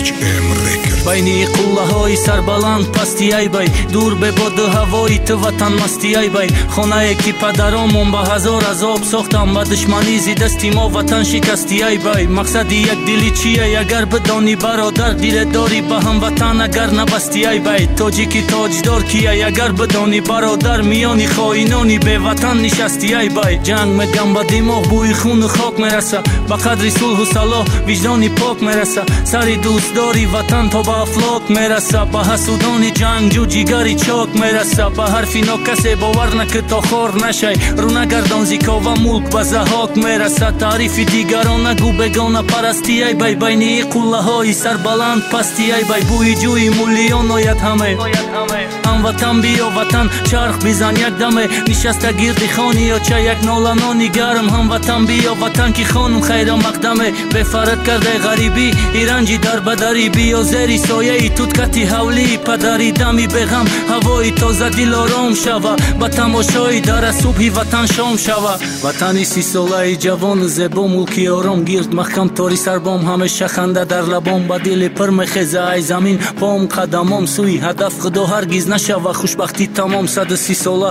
HM Records. байни қуллаҳои сарбаланд пасти ай бай, дур бебоду ҳавои ту ватан масти ай бай. хонае ки падаромон ба ҳазор азоб сохтам, ба душманӣ зи дасти мо ватан шикасти ай бай. мақсади якдилӣ чиай агар бидонӣ бародар, диле дорӣ ба ҳамватан агар набасти ай бай. тоҷики тоҷдор киай агар бидонӣ бародар, миёни хоинони беватан нишасти ай бай. ҷанг мегам ба димоғ бӯи хуну хок мераса, ба қадри сулҳу салоҳ виҷдони пок мераса. сари дӯстдори ватан то ба афлок мераса, ба ҳасудони ҷангҷӯ ҷигари чок мераса. ба ҳарфи нокасе бовар накӣ то хор нашай, рӯ нагардон зикова мулк ба заҳок мераса. таърифи дигарон нагӯ бегона парасти ай бай, байни қуллаҳои сарбаланд пасти ай бай. бӯи ҷӯи муллиён ояд ҳаме, ҳамватан биё ватан чарх бизан якдаме. нишаста гирди хони ёча як ноланони гарм, ҳамватан биё ватан ки хонум хайра мақдаме. бефарад кардай ғарибӣ иранҷи дарбадарӣ, биё зери сояи туткати ҳавлии падарӣ. дами беғам ҳавои тоза дил ором шава, ба тамошои дара субҳи ватан шом шава. ватани сисолаи ҷавону зебо мулки ором, гирд маҳкам тори сарбом, ҳамеша ханда дар лабом. ба дили пир мехеза ай замин пом қадамом, сӯи ҳадаф худо ҳаргиз нашава. хушбахтӣ тамом 130 сола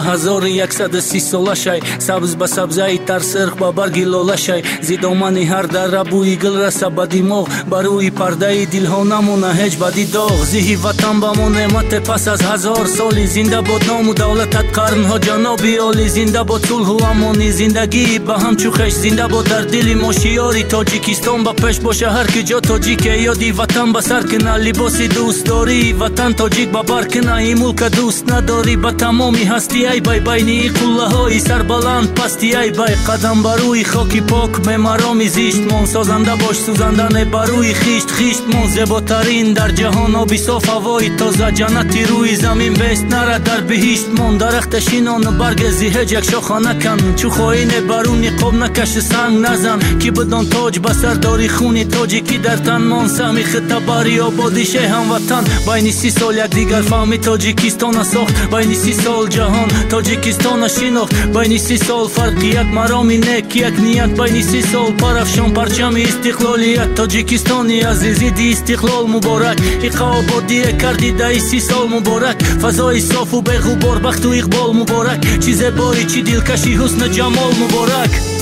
1130 сола шай, сабз ба сабзаи тар сирх ба барги лола шай. зидомани ҳар дара бӯи гил раса ба димоғ, ба рӯи пардаи дилҳо намона ҳеҷ бади доғ. зиҳи ватан ба мо неъмате пас аз 1000 соли, зинда бод ному давлатат қарнҳо ҷаноби оли. зинда бод сулҳу амони зиндагии ба ҳамчу хеш, зинда бод дар дили мо шиёри тоҷикистон ба пеш боша. ҳар ки ҷо тоҷике ёди ватан ба сар кина, либоси дӯстдории ватан тоҷик ба бар кина. ин мулка дӯст надорӣ ба тамоми ҳастӣ ай бай, байни қуллаҳои сарбаланд пасти ай бай. қадам ба рӯи хоки пок мемароми зишт мон, созанда бош сӯзандане ба рӯи хишт. хишт мон зеботарин дар ҷаҳон, оби соф ҳавои тоза, ҷаннати рӯи замин бест нара дар биҳишт мон. дарахта шинону баргези ҳеҷ як шоха накан, чӯ хоине барун ниқоб накаши санг назан. ки бидон тоҷ ба сар дори хуни тоҷикӣ дар тан мон. саҳми хита бари ободи шеҳ ҳамватан, байни 30 сол якдигар фаҳми тоҷикистона сохт. байни 30 сол ҷаҳон тоҷикистона шинохт. байни 30 сол фарқи як мароми нек, як ният. байни 30 сол парафшон парчами истиқлолият. тоҷикистони азиз иди истиқлол муборак, иқа ободие карди даи 30 сол муборак. фазои софу беғубор бахту иқбол муборак, чи зебои чи дилкаши ҳусну ҷамол муборак.